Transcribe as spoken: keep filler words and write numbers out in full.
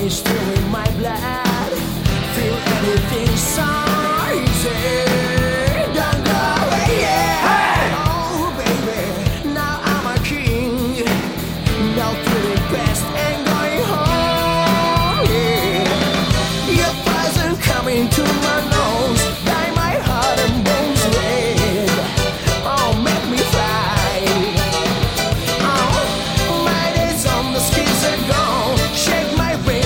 is still in my blood. Feel anything, son.